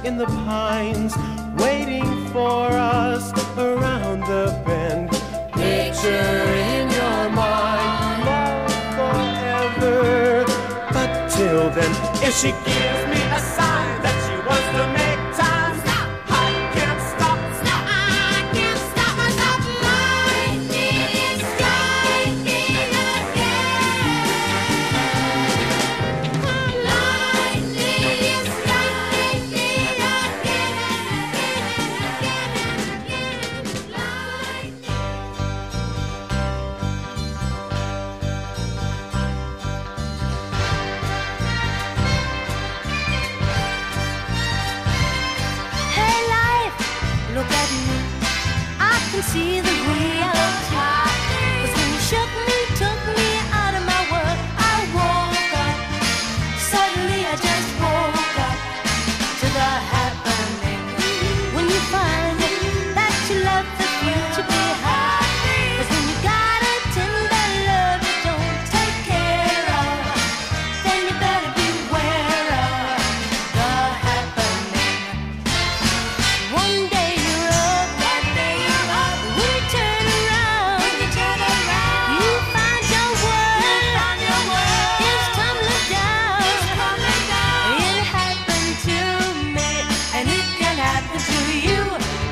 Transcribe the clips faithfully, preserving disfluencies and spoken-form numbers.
in the pines, waiting for us around the bend. Picture in your mind, love forever. But till then, if she gives me a sign that she wants to make time, stop, I can't stop, stop, I can't stop myself. Lightning is striking again. Lightning is striking again and again and again and Hey life, look at me. I can see the reality. 'Cause when you shook me, took me out of my world, I woke up. Suddenly I just woke up to the happening. When you find that you left the future behind. 'Cause when you got a tender love you don't take care of, then you better beware of the happening. One day you're up, one day you're up. When you turn around, when you turn around, you find your world, find your world. It's tumbling down, it's tumbling down. It happened to me, and it can happen to you.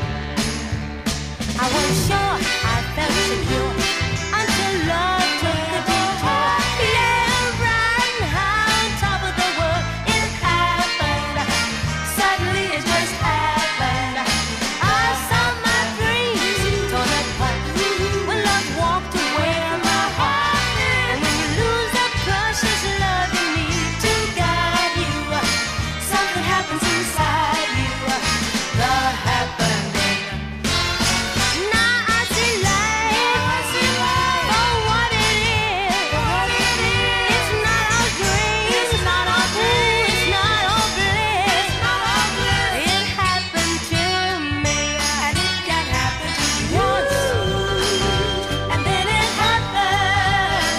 I was sure I felt secure until love took a detour. Yeah, riding high on top of the world, it happened. Suddenly it just happened. I saw my dreams torn apart when love walked away from my heart. And when you lose the precious love you need to guide you, something happens inside you. The happening. Now I see life for what it is. It's not all green, it's not all blue, it's not all bliss. It happened to me, and it can happen to you once, and then it happened.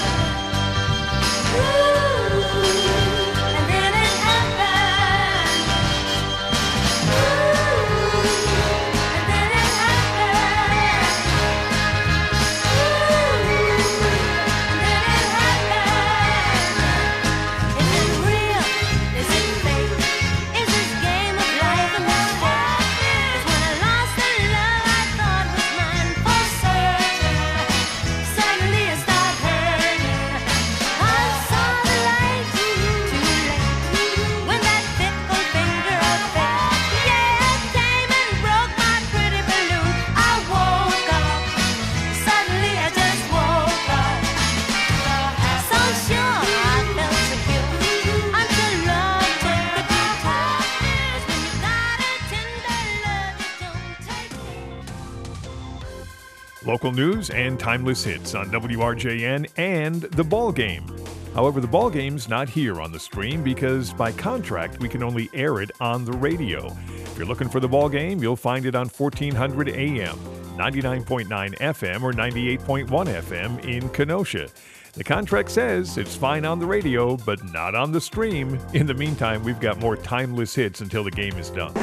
And then it happened. And then it happened. And then it happened. Is it real? Is it fake? Is this game of life a mistake? 'Cause when I lost the love I thought was mine for certain, suddenly it started hurting. I saw the light too late when that fickle finger of fate, yeah, came and broke my pretty balloon. I woke up, suddenly I just woke up. So sure I felt secure until love took a detour. 'Cause when you got a tender love you don't take it. Local news and timeless hits on W R J N and The Ball Game. However, The Ball Game's not here on the stream because by contract we can only air it on the radio. If you're looking for The Ball Game, you'll find it on fourteen hundred A M, ninety-nine point nine F M, or ninety-eight point one F M in Kenosha. The contract says it's fine on the radio, but not on the stream. In the meantime, we've got more timeless hits until the game is done.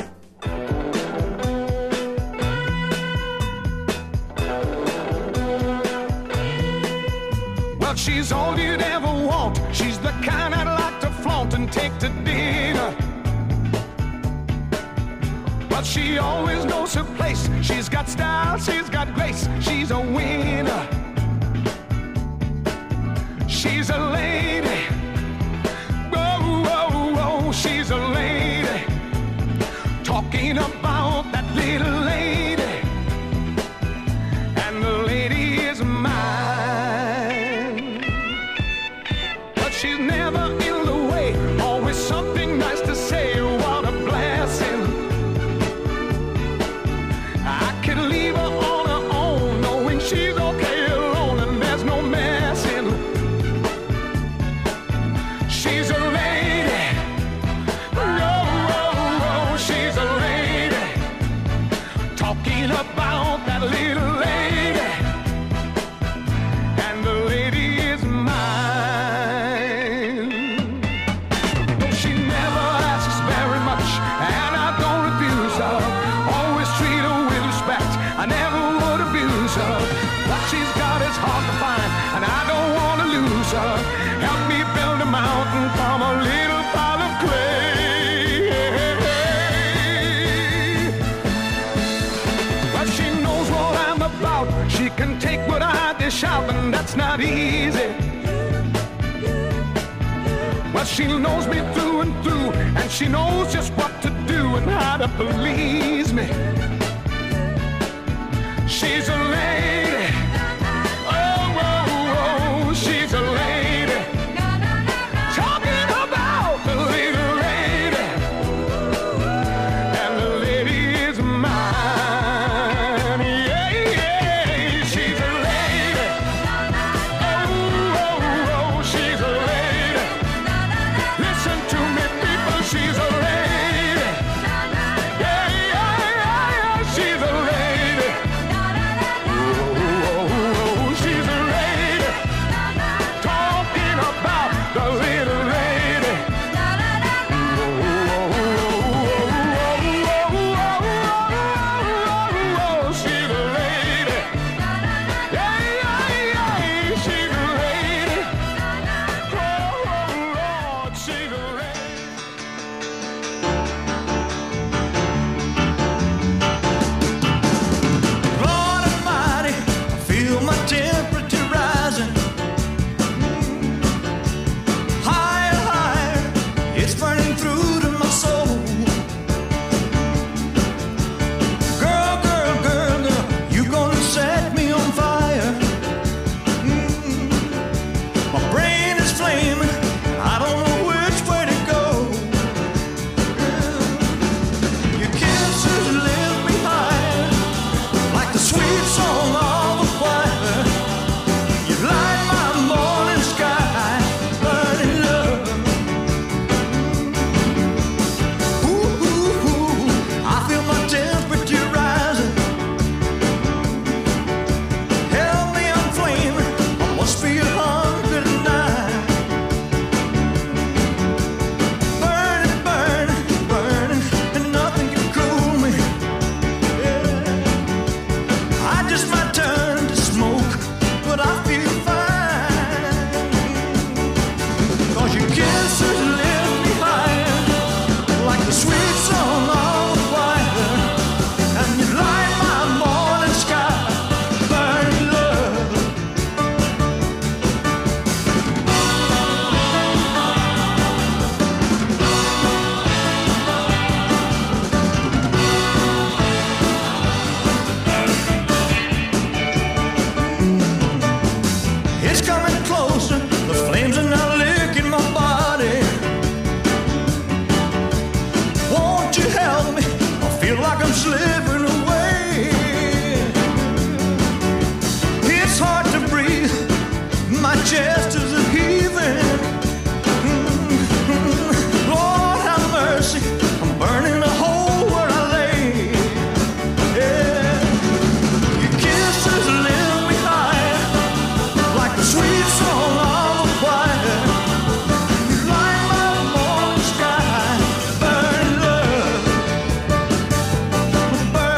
Well, she's all you'd ever want. She's the kind I'd like to flaunt and take to dinner. But she always knows her place. She's got style, she's got grace. She's a winner. She's a lady. Whoa, whoa, whoa, she's a lady. Talking about that little lady. And the lady is mine. But she's never in the way. Always something nice to say. What a blessing. I could leave her on her own, knowing she's okay alone and there's no messing. She's a lady. Whoa, whoa, whoa, she's a lady. Talking about that little lady. And the lady is mine. No, she never asks very much, and I don't What she's got is hard to find, and I don't want to lose her. Help me build a mountain from a little pile of clay. Well, she knows what I'm about. She can take what I dish out, and that's not easy. Well, she knows me through and through, and she knows just what to do and how to please me. She's a lady. Oh, oh, oh, she's a lady. Talking about the little lady. And the lady is mine. Yeah, yeah, she's a lady. Oh, oh, oh, she's a lady. Listen to me, people, she's a lady. Yeah, yeah, yeah, yeah, she's a lady. Oh, she's a lady. Talking about the little lady. Oh, she's a lady. Yeah, yeah, yeah, she's a lady. Oh, Lord, she's a lady. Lord Almighty, I feel my temperature rising. Higher, higher, it's burning through to my soul. Girl, girl, girl, girl, you gonna set me on fire. Mm. My brain is flaming, I don't know which way to go. Your kisses lift me higher, like the sweet song of the choir. You light my morning sky, burning love. Ooh, ooh, ooh, I feel my temperature rising. Help me, I'm flaming, I must be a hundred and nine. Burning, burning, burning, and nothing can cool me. Yeah. I just might turn to smoke, but I feel fine. 'Cause your kisses lift me higher, like the sweet song of the choir. And you light my morning sky, burning love. It's coming closer, the flames are now licking my body. Won't you help me? I feel like I'm slipping away. It's hard to breathe, my chest is a heaving. Lord have mercy, I'm burning a hole where I lay. Yeah. Your kisses lift me higher, like the sweet song of the choir. You light my morning sky, burning love, burning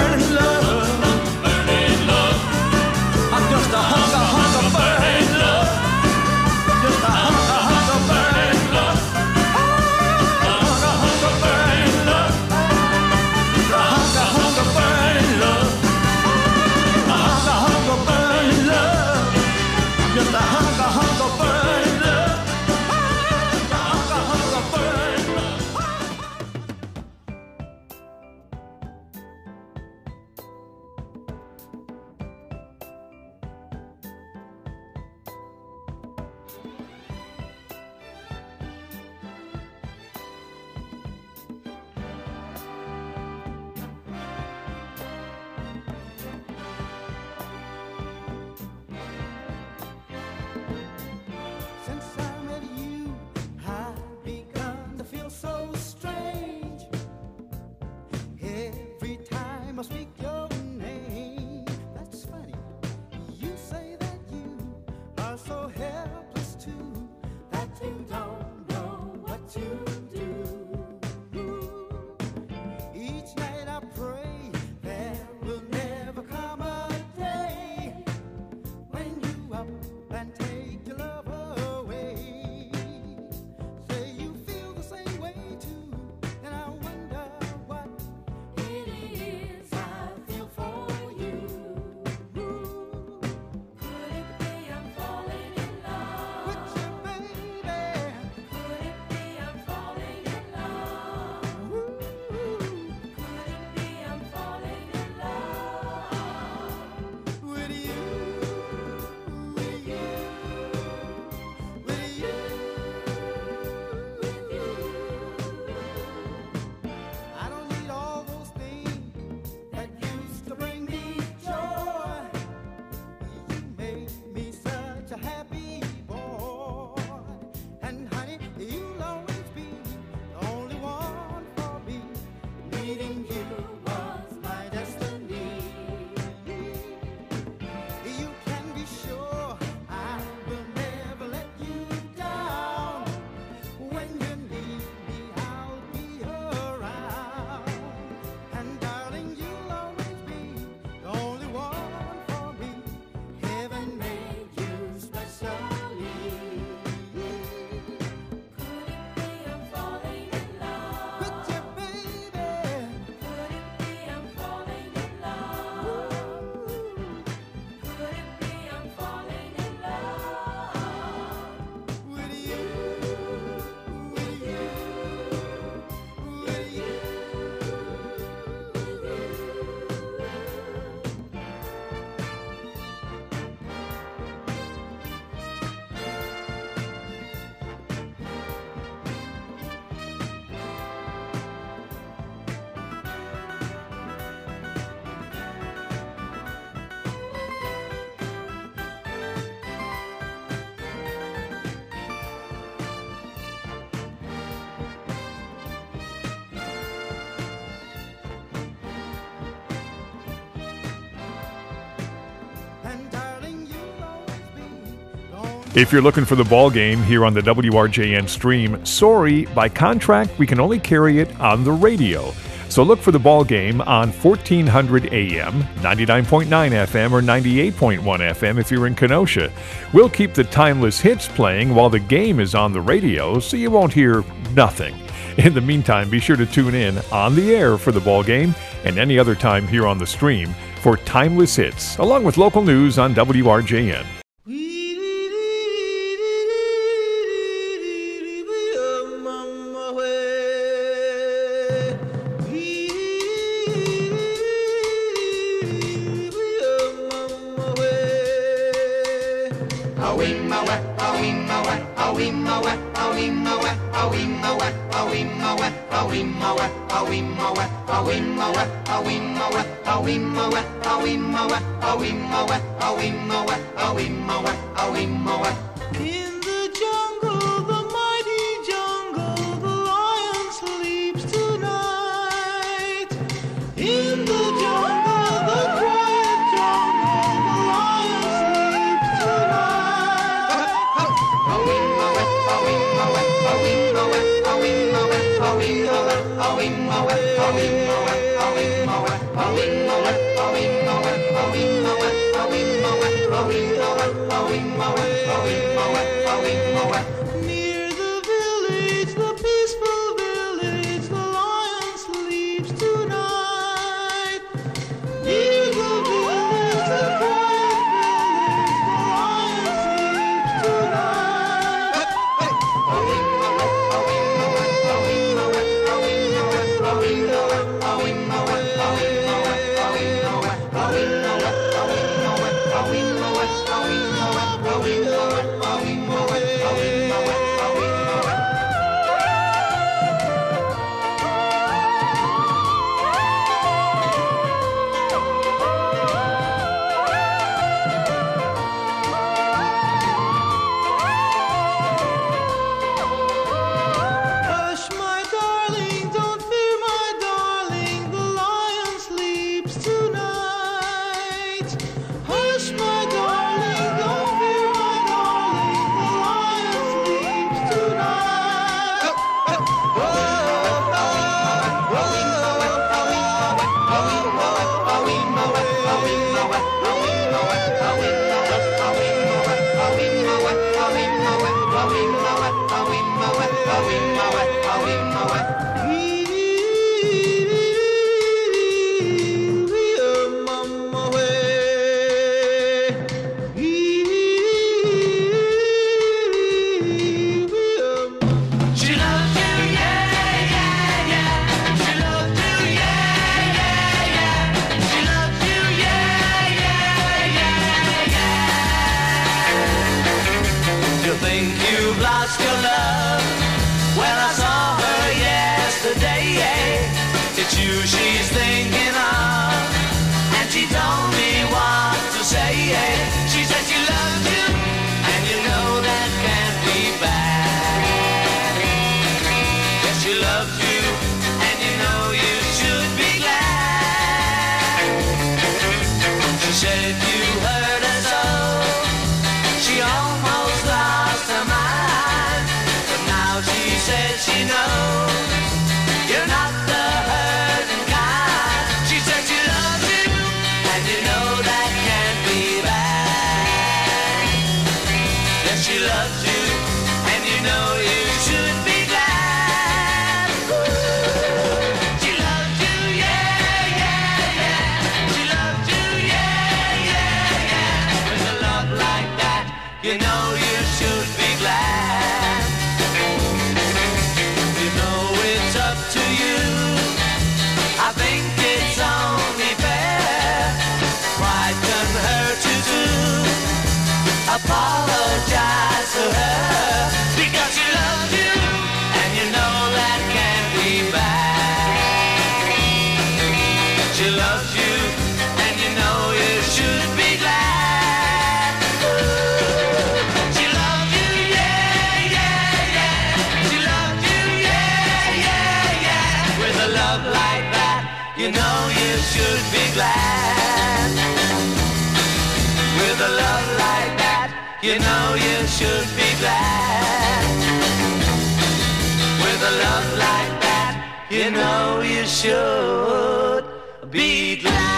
If you're looking for the ball game here on the W R J N stream, sorry, by contract, we can only carry it on the radio. So look for the ball game on fourteen hundred A M, ninety-nine point nine F M, or ninety-eight point one F M if you're in Kenosha. We'll keep the timeless hits playing while the game is on the radio, so you won't hear nothing. In the meantime, be sure to tune in on the air for the ball game and any other time here on the stream for timeless hits, along with local news on W R J N. In the jungle, the mighty jungle, the lion sleeps tonight. In the jungle, the quiet jungle, the lion sleeps tonight. Near the village, the peaceful village, the lion sleeps tonight. Near the village, the quiet village, the lion sleeps Hush, my darling, don't fear, my darling, the lion sleeps tonight. Hush, my darling, don't fear, my darling, the lion sleeps tonight. She loves you, yeah, yeah, yeah. She loves you, yeah, yeah, yeah. She loves you, yeah, yeah, yeah, yeah. You think you've lost your love? Well, I saw her yesterday. It's you she's thinking of, and she told me what to say. She said she loves you, and you know that can't be bad. Yes, she loves you, and you know you should be glad. She said you hurt her so, she almost lost her mind. But now she says she knows you're not the hurting kind. She said she loves you, and you know that can't be bad. Yes, she loves you, and you know you should be glad. She loves you, yeah, yeah, yeah. She loves you, yeah, yeah, yeah. With a love like that, you know you should be glad. You know it's up to you. I think it's only fair. Pride can hurt you too. Apologize to her, because she loves you, and you know that can't be bad. She loves you, and you know you should be glad. She loves you, yeah, yeah, yeah. She loves you, yeah, yeah, yeah. With a love like that, you know you should be glad. With a love like that, you know you should be glad. With a love like that, you know you should be glad.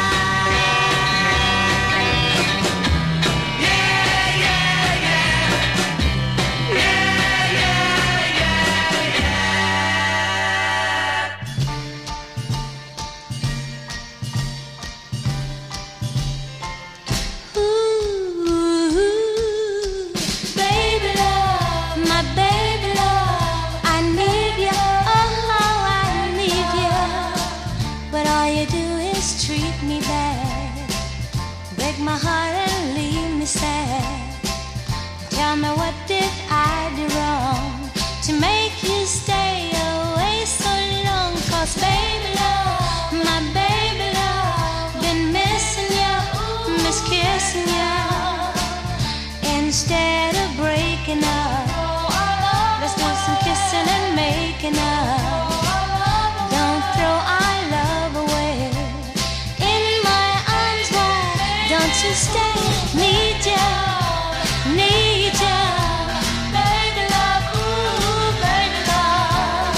My heart and leave me sad. Tell me, what did I do wrong to make you stay away so long? 'Cause baby love, my baby love, been missing you, miss kissing you. Instead of breaking up, let's do some kissing and making up. Don't throw our love away. Don't you stay, need ya, need ya, baby love, ooh, baby love.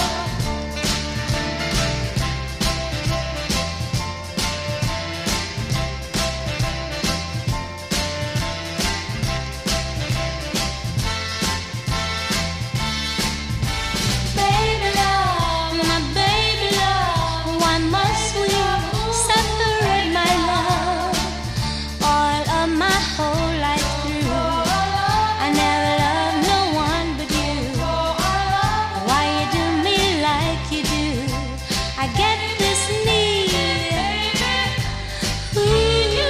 Baby love, my baby love, why must we separate, my love? All of my whole life through, I never loved no one but you. Why you do me like you do? I get this need, ooh,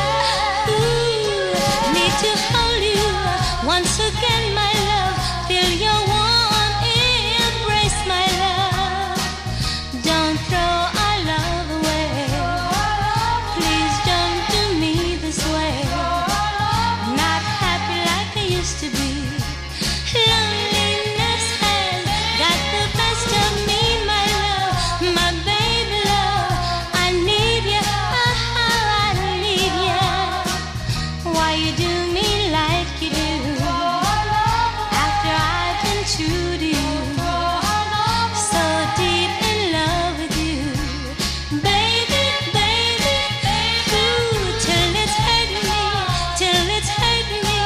ooh, need to hold you once again, my love. Feel your warm embrace, my love. Don't throw our love away. Please don't do me this way. Not happy like I used to be. Loneliness has got the best of me, my love, my baby love. I need you, oh, I need you. Why you do me like you do? After I've been true to you, so deep in love with you, baby, baby, ooh, till it's hurt me, till it's hurt me,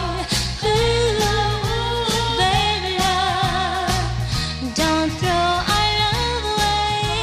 ooh, baby love, don't throw our love away.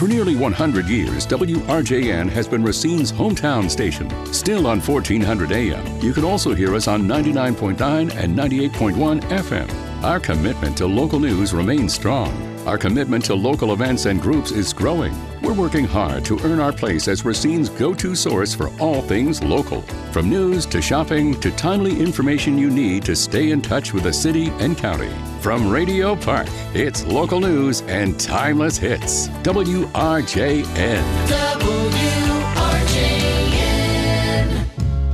For nearly one hundred years, W R J N has been Racine's hometown station. Still on fourteen hundred A M, you can also hear us on ninety-nine point nine and ninety-eight point one F M. Our commitment to local news remains strong. Our commitment to local events and groups is growing. We're working hard to earn our place as Racine's go-to source for all things local. From news to shopping to timely information you need to stay in touch with the city and county. From Radio Park, it's local news and timeless hits. W R J N. W R J N.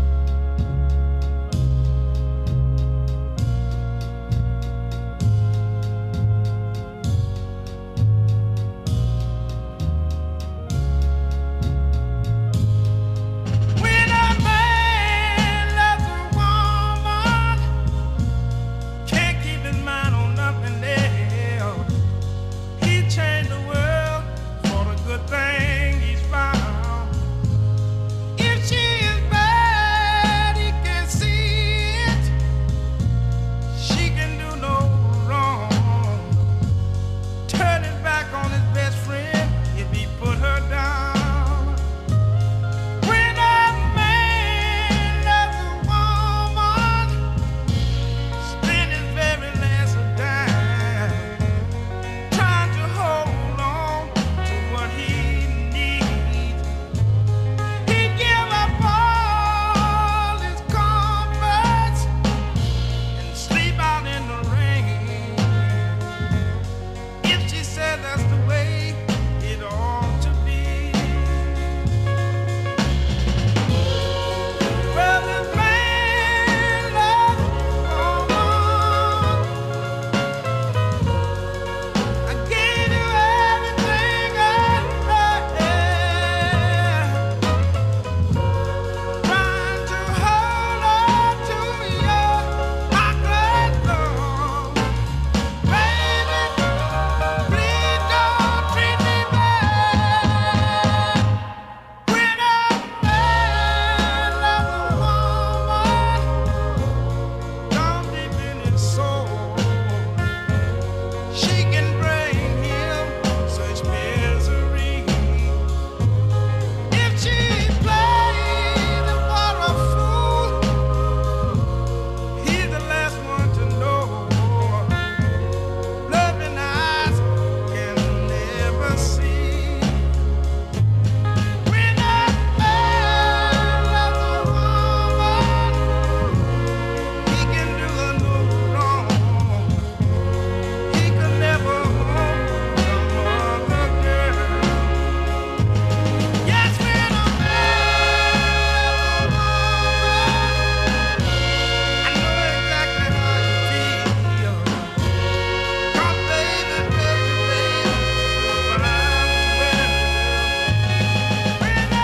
When a man loves a woman, can't keep his mind on nothing else. He changed the world for the good thing he's found. If she is bad, he can see it. She can do no wrong. Turn his back on his best friend if he put her down. When a man loves a woman, spend his very last dime trying to hold on to what he needs. He give up all his comforts and sleep out in the rain. If she said that's the way it ought to be. Well, this man loves a woman. I gave you everything I had. Trying to hold on to your chocolate love. Baby, please don't treat me bad. When a man loves a woman, down deep in his soul, she can bring him such misery. If she plays him for a fool, he's the last one to know. Loving eyes can never see. When a man loves a woman, he can do her no wrong. He could never hold some other girl. Yes, when a man loves a woman, I know exactly how you feel. 'Cause baby, baby, baby, when I'm with you, when a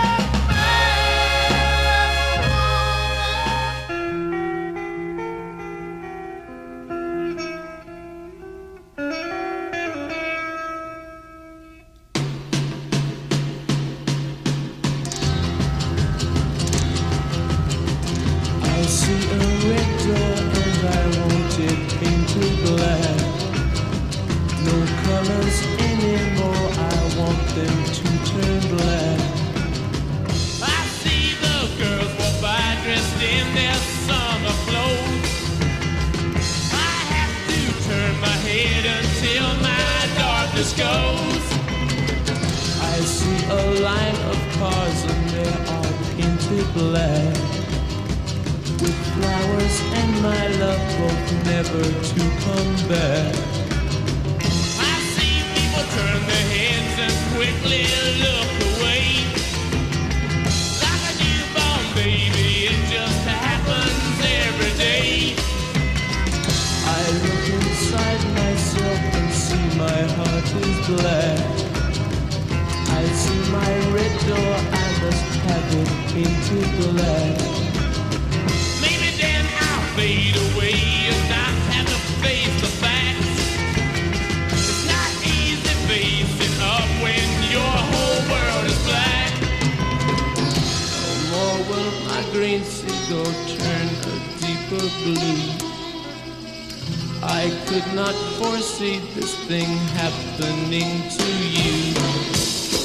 I see a red door and I want it painted black. No colors anymore, I want them to turn black. I see the girls walk by dressed in their summer clothes. I have to turn my head until my darkness goes. I see a line of cars and they are painted black. With flowers and my love both never to come back. I see people turn their heads and quickly look away. Like a newborn baby, it just happens every day. I look inside myself and see my heart is black. I see my red door, I must have it painted black. Maybe then I'll fade away and not have to face the facts. It's not easy facing up when your whole world is black. No more will my green seagull turn a deeper blue. I could not foresee this thing happening to you.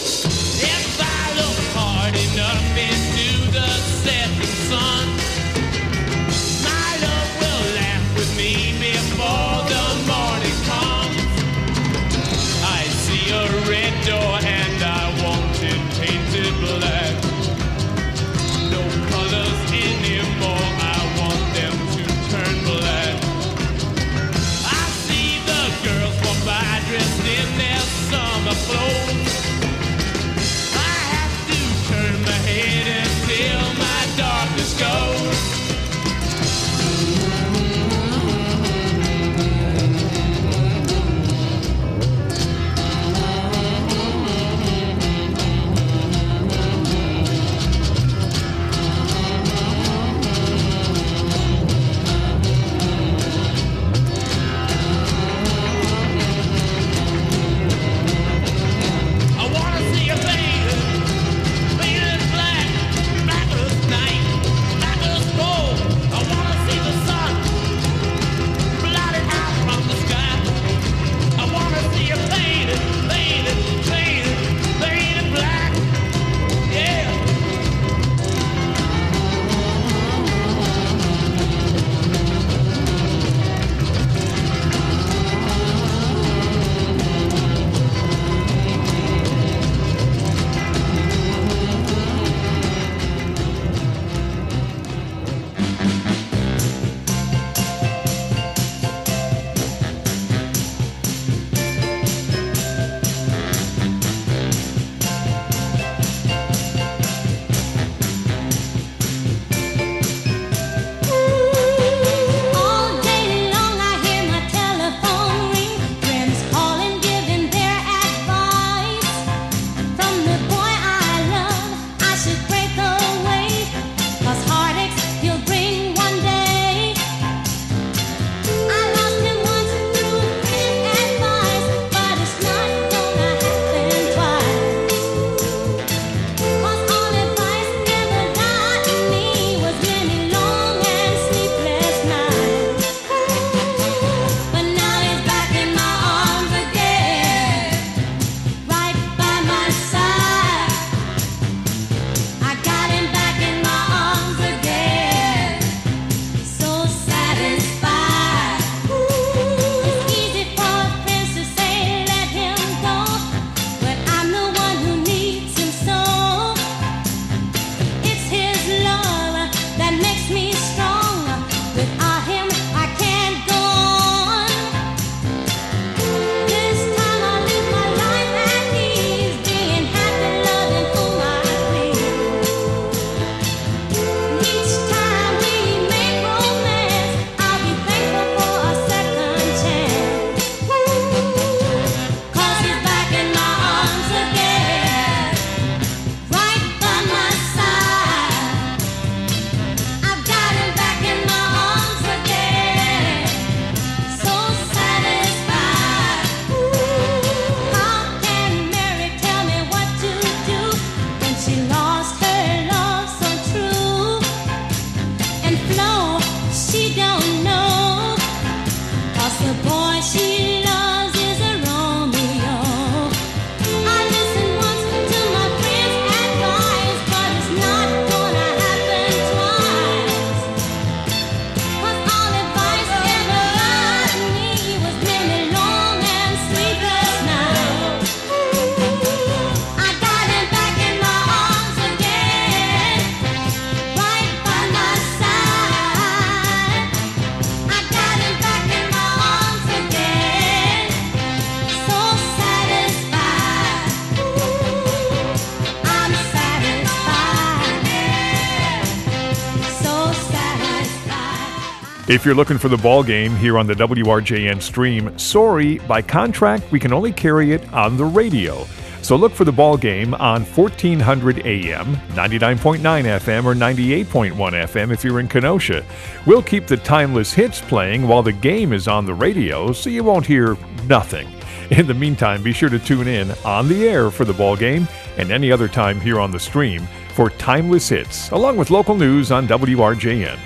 If you're looking for the ball game here on the W R J N stream, sorry, by contract, we can only carry it on the radio. So look for the ball game on fourteen hundred A M, ninety-nine point nine F M, or ninety-eight point one F M if you're in Kenosha. We'll keep the timeless hits playing while the game is on the radio, so you won't hear nothing. In the meantime, be sure to tune in on the air for the ball game and any other time here on the stream for timeless hits, along with local news on W R J N.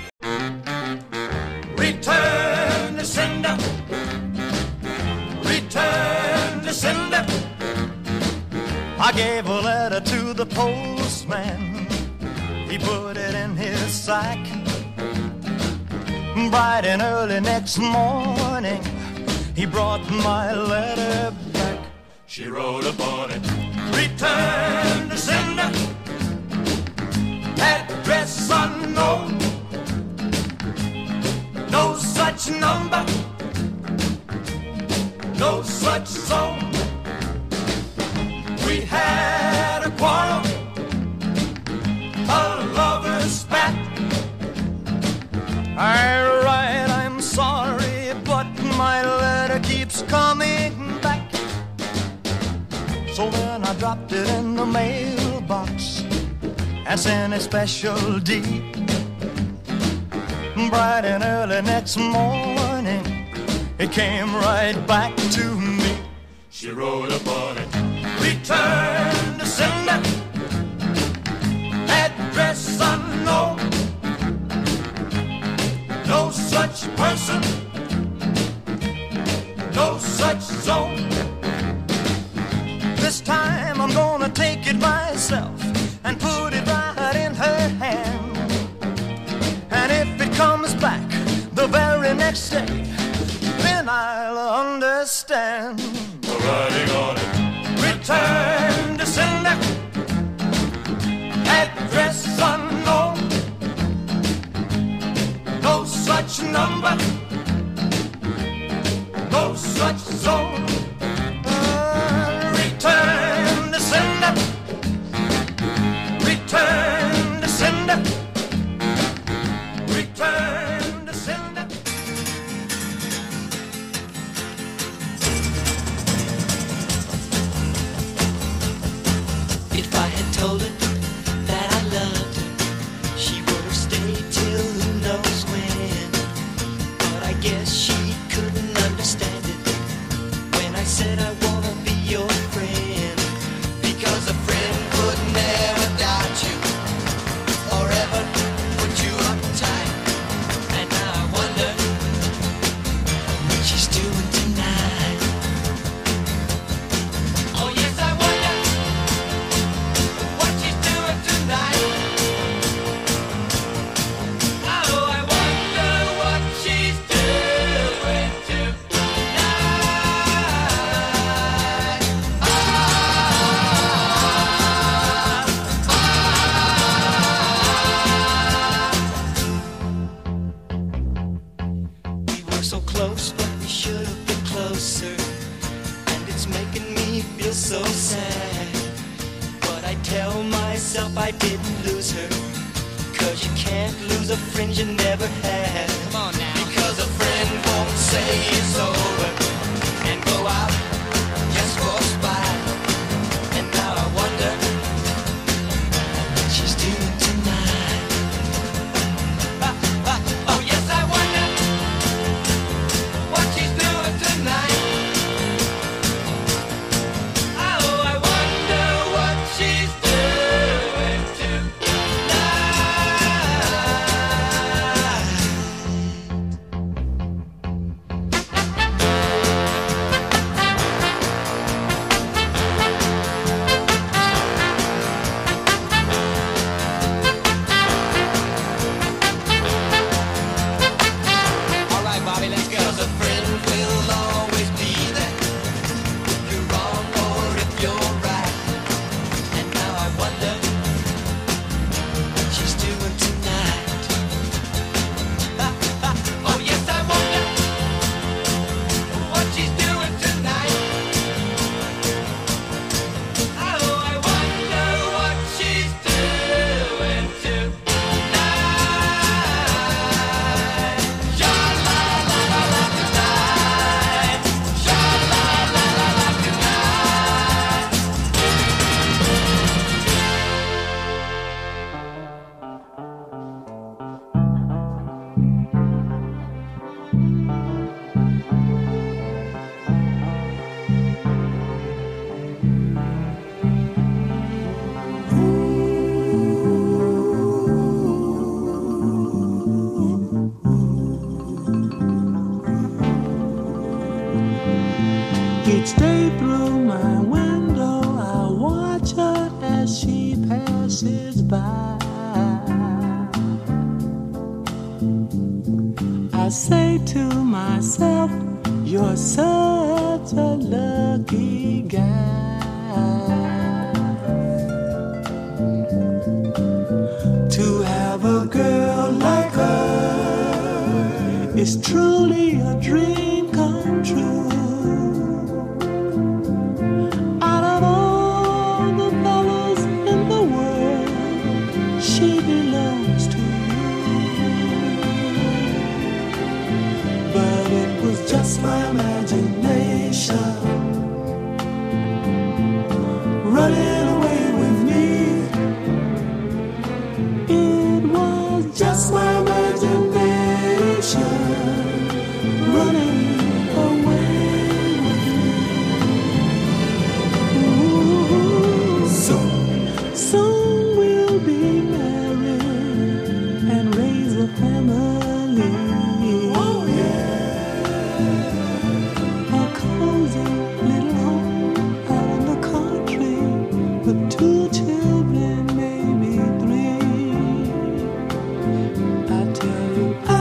Return to sender. Return to sender. I gave a letter to the postman. He put it in his sack. Bright and early next morning, he brought my letter back. She wrote upon it, return to sender. Address unknown. No such number. No such zone. We had a quarrel, a lover's spat. I write, I'm sorry, but my letter keeps coming back. So then I dropped it in the mailbox and sent a special deed. Bright and early next morning, it came right back to me. She wrote upon it, return to sender. Address unknown. No such person. No such zone. This time I'm gonna take it myself and put it right in her hand. And if it comes back the very next day, then I'll understand. Writing on it, return to sender. Address unknown. No such number. No such zone. Uh, return to sender. Return to sender. Return to sender. If I had told her that I loved her, she would have stayed till who knows when. But I guess she couldn't understand it when I said I wanna be your friend. Because a friend would never doubt you or ever put you uptight. And now I wonder what she's doing tonight. Oh yes, I wonder what she's doing tonight. Oh, I wonder what she's doing tonight. We were so close, but we should have been closer. And it's making me feel so sad. But I tell myself I didn't lose her. Cause you can't lose a friend you never had. Come on now. Because a friend won't say it's over and go out just for spite. And now I wonder what she's doing tonight. Ah, ah, oh yes, I wonder what she's doing tonight. Oh, I wonder what she's doing tonight. Each day through my window I watch her as she passes by. I say to myself, you're such a lucky guy to have a girl like her. It's truly a dream come true. Out of all the fellas in the world, she belongs to you. But it was just my imagination running away with me. It was just my imagination running away with me. Ooh, soon, soon we'll be married and raise a family. Oh yeah, a cozy little home out in the country with two children, maybe three. I tell you, I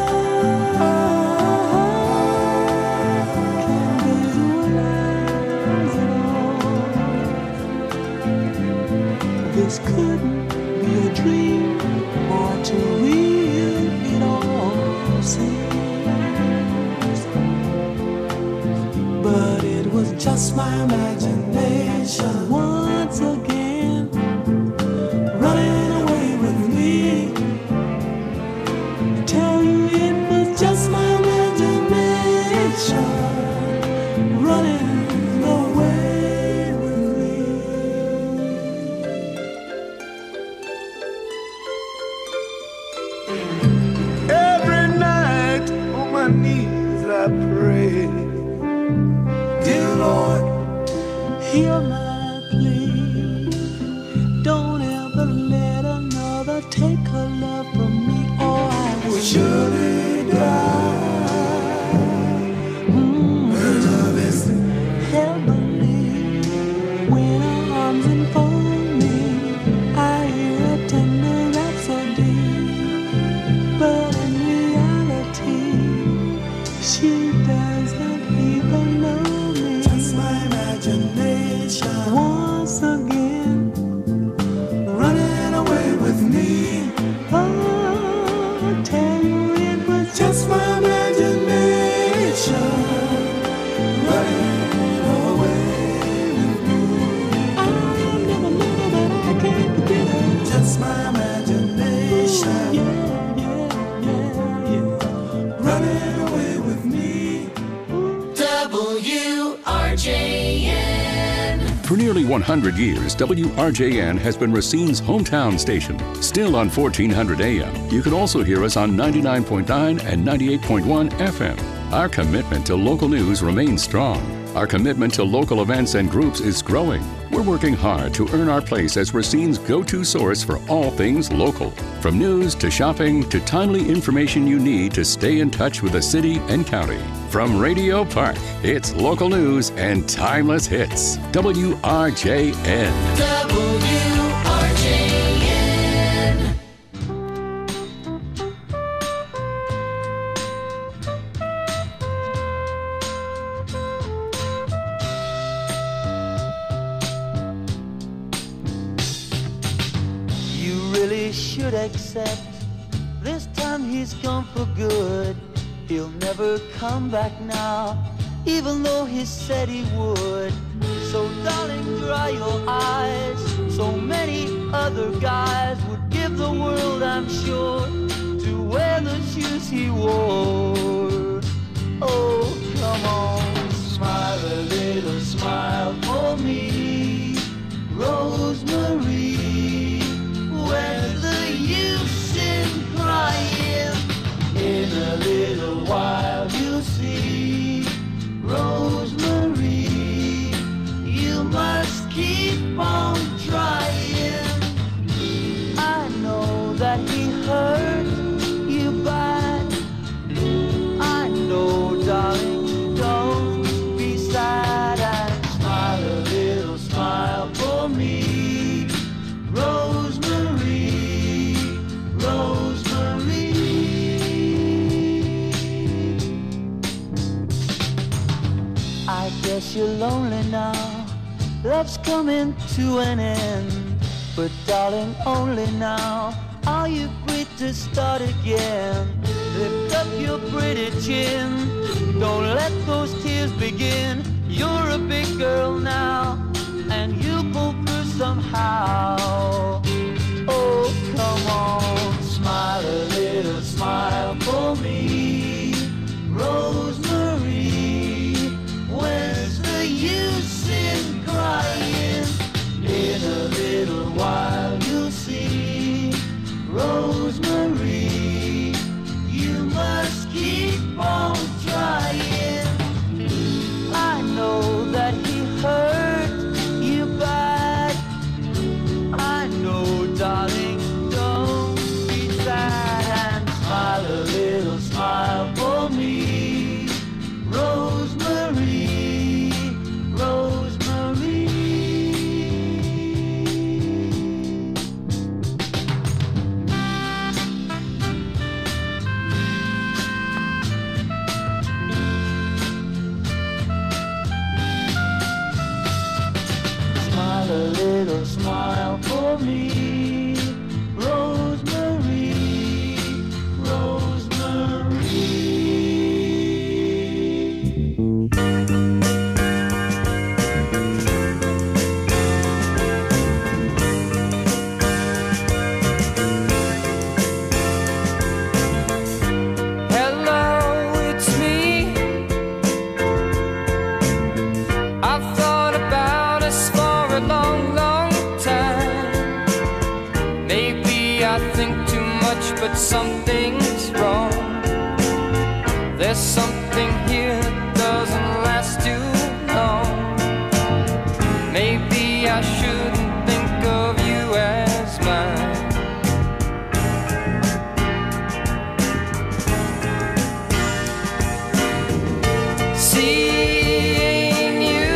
can't visualize it all. This couldn't be a dream or too real, it all seems. But it was just my imagination once again running away with me. I tell you it was just my imagination running away with me. Every night on my knees I pray, dear Lord, hear my plea. Don't ever let another take her love from me, or I will surely die. Mm. Her love is heavenly. When her arms enfold me, I hear a tender rhapsody. But in reality, she doesn't even know me. Just my imagination once again running away with me. Oh, I tell you it was just my imagination running away with me. I never knew that I can't forget it. Just my imagination. Yeah, yeah, yeah, yeah. Running away with me. W R J N. For nearly one hundred years, W R J N has been Racine's hometown station. Still on fourteen hundred A M, you can also hear us on ninety-nine point nine and ninety-eight point one F M. Our commitment to local news remains strong. Our commitment to local events and groups is growing. We're working hard to earn our place as Racine's go-to source for all things local. From news to shopping to timely information you need to stay in touch with the city and county. From Radio Park, it's local news and timeless hits. W R J N. W R J N. You really should accept this time he's gone for good. He'll never come back now, even though he said he would. So darling, dry your eyes. So many other guys would give the world, I'm sure, to wear the shoes he wore. Oh, come on, smile a little smile for me, Rosemary. Where's the use in crying? In a little while you'll see, Rosemary, you must keep on trying. I know that he hurt you bad, guess you're lonely now. Love's coming to an end. But darling, only now are you free to start again. Lift up your pretty chin. Don't let those tears begin. You're a big girl now, and you pull through somehow. Oh, come on, smile a little smile for me, Rosemary. Where's the use in crying? In a little while you'll see, Rosemary, you must keep on trying. I know that he hurt you bad. I know, darling, don't be sad. And smile a little smile for me, Rosemary, Rosemary. Smile a little smile for me, Rosemary, Rosemary. Hello, it's me. I've thought about us for a long, long time. Maybe I think too much, but something's wrong. There's something here that doesn't last too long. Maybe I shouldn't think of you as mine. Seeing you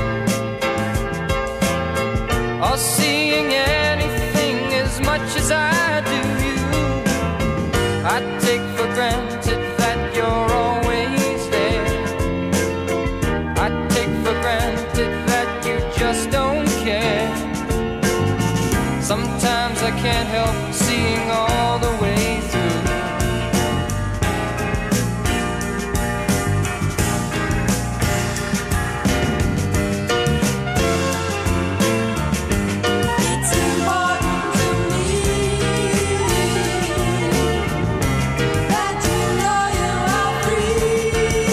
or seeing anything as much as I do you, I take for granted that you're always there. I take for granted that you just don't care. Sometimes I can't help seeing all the way through. It's important to me that you know you are free.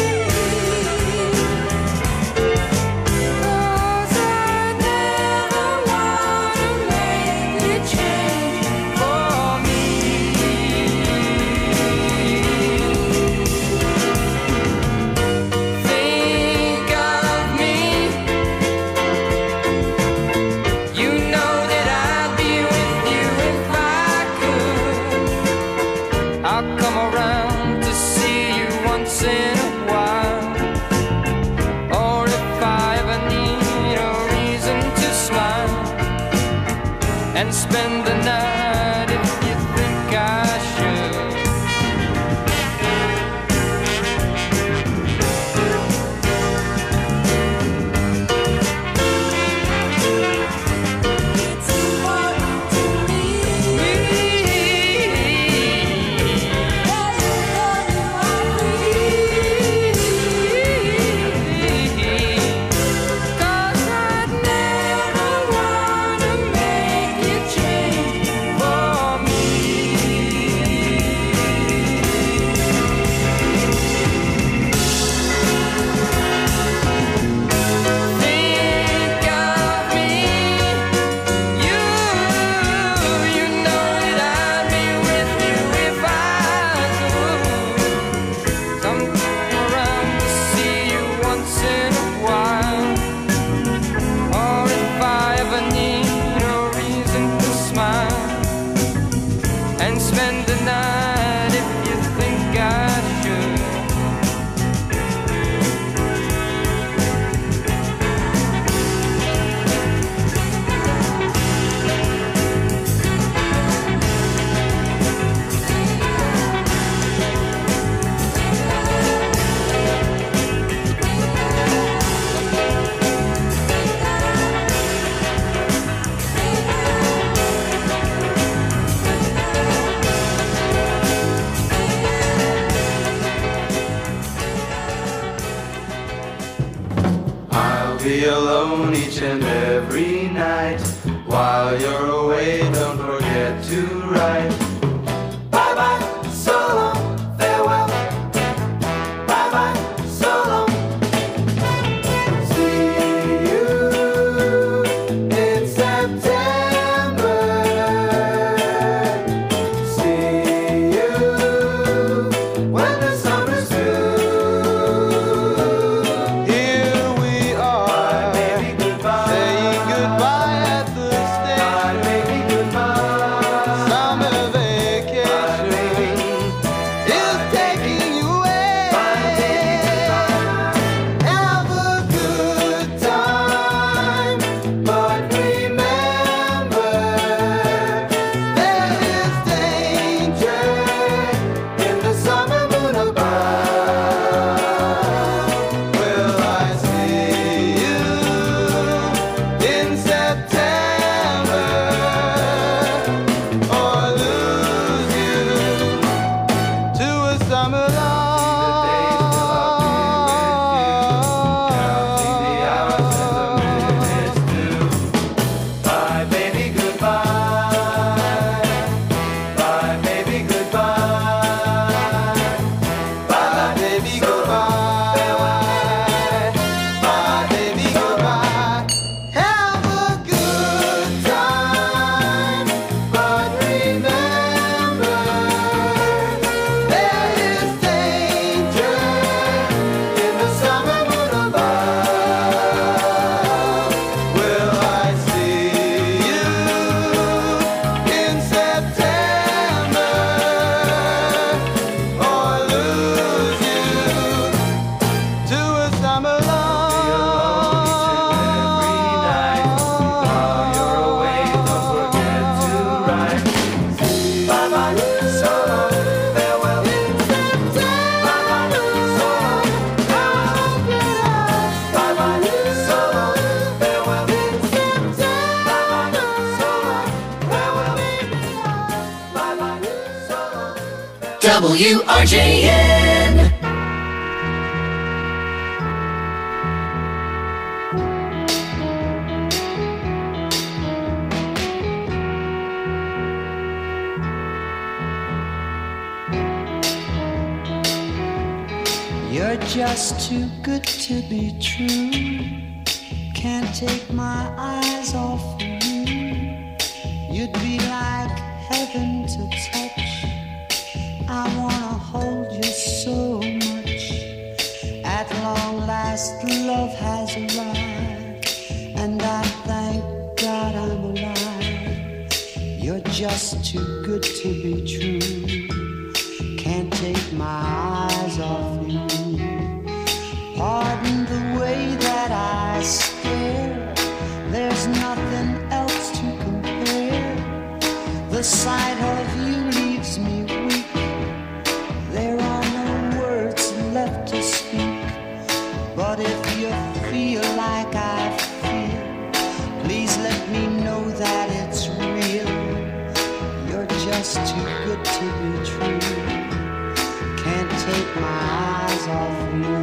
'Cause I never wanna make you change for me. Think of me. You know that I'd be with you if I could. I'll come around to see you once in a while. Or if I ever need a reason to smile and spend the night if you think I should. It's important to me that you know you are free. 'Cause I'd never wanna make you change be alone each and every night. While you're away, don't forget to write. Bye bye, so long, farewell. Bye bye, so long. See you in September. See you when the summer's through. Here we are, saying goodbye at the station. Summer vacation is taking you away. Have a good time, but remember there is danger in the summer moon above. Will I see you in September or lose you to a summer love? Bye, baby, goodbye. Bye, baby, goodbye. Bye, baby, goodbye. Bye, baby, goodbye. Have a good time, but remember there is danger in the summer moon above. Will I see you in September or lose you to a summer love? While you're away, don't forget to write. Bye bye, so long, farewell. Bye bye, so long, farewell. Bye bye, so long, farewell. Bye bye, so long, farewell. Bye bye, so long. W R J N. You're just too good to be true. Can't take my eyes off of you. You'd be like heaven to touch. I wanna hold you so much. At long last, love has arrived, and I thank God I'm alive. You're just too good to be true. Can't take my eyes off you. Pardon the way that I stare. There's nothing else to compare. The sight of you leaves me weak. There are no words left to speak. But if you feel like I feel, please let me know that it's real. You're just too good to be true. Can't take my eyes off you.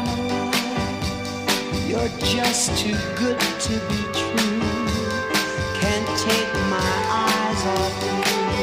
Just too good to be true. can't take my eyes off you.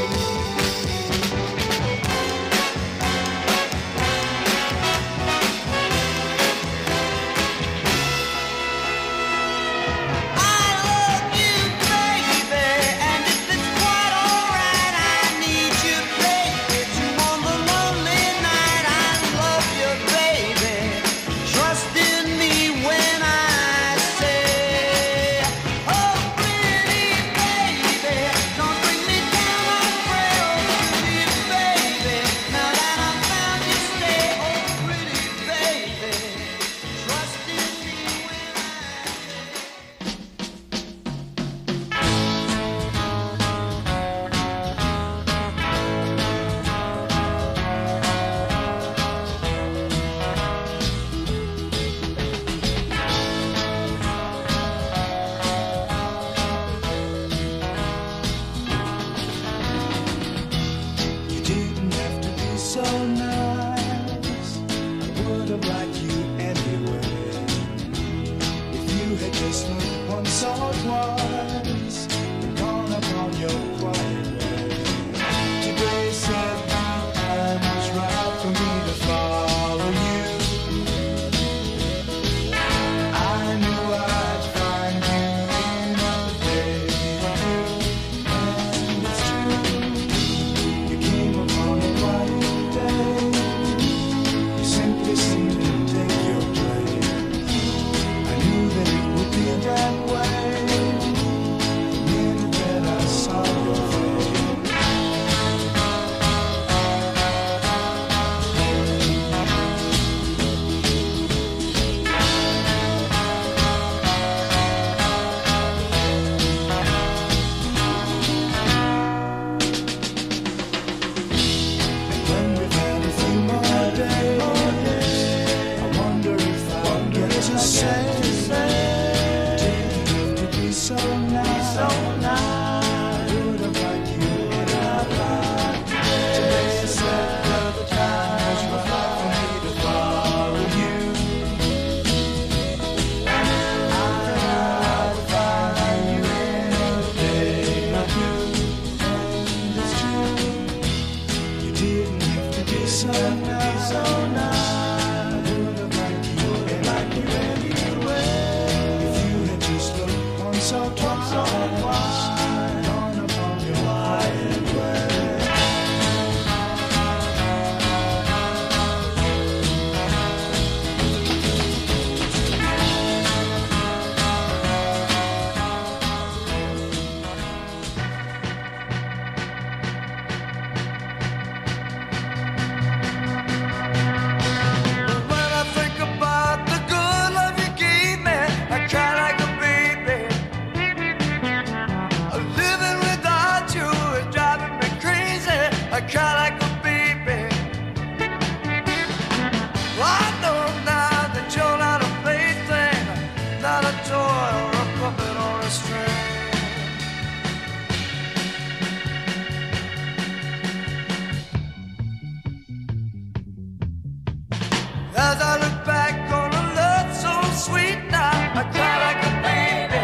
As I look back on a love so sweet now, I cry like a baby.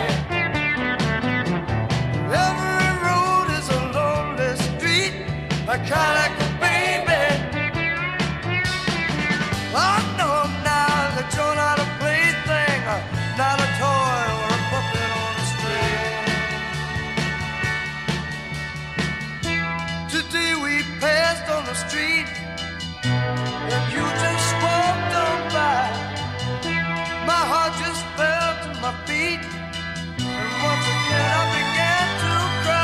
Every road is a lonely street, I cry like a baby. I know now that you're not a plaything, not a toy or a puppet on a string. Today we passed on the street, and you just walked on by. My heart just fell to my feet, and once again I began to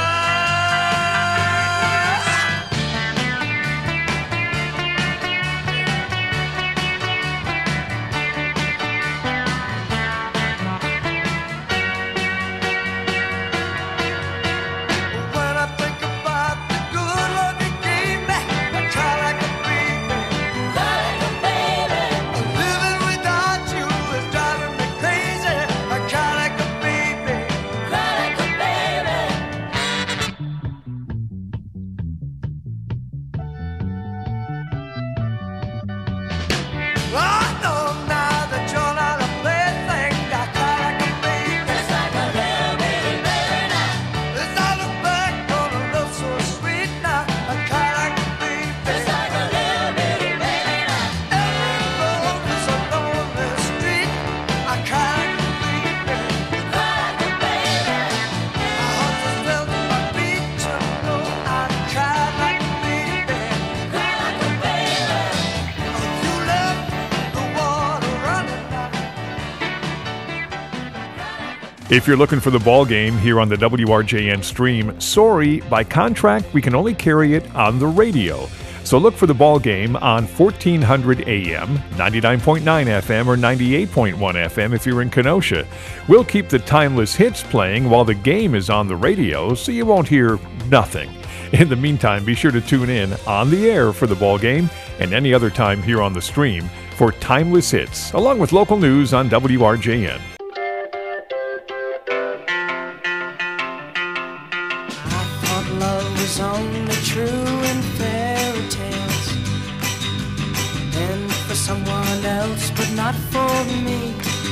When I think about the good love you gave me, I cry like a baby. Living without you is driving me crazy. I cry like a If you're looking for the ball game here on the W R J N stream, sorry, by contract, we can only carry it on the radio. So look for the ball game on fourteen hundred A M, ninety-nine point nine F M, or ninety-eight point one F M if you're in Kenosha. We'll keep the timeless hits playing while the game is on the radio, so you won't hear nothing. In the meantime, be sure to tune in on the air for the ball game and any other time here on the stream for timeless hits, along with local news on W R J N. Love was only true in fairy tales, and for someone else, but not for me.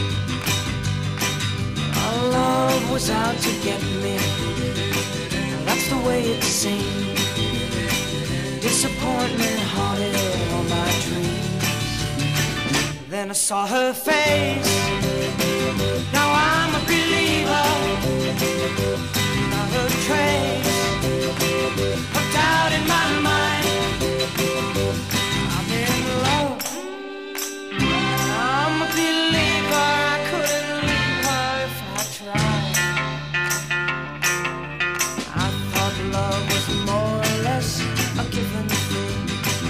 Our love was out to get me, that's the way it seemed. Disappointment haunted all my dreams. Then I saw her face, now I'm a believer. Not a trace of doubt in my mind. I'm in love, I'm a believer. I couldn't leave her if I tried. I thought love was more or less a given thing.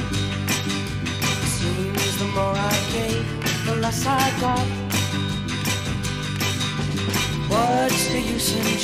Seems the more I gave, the less I got. What's the use in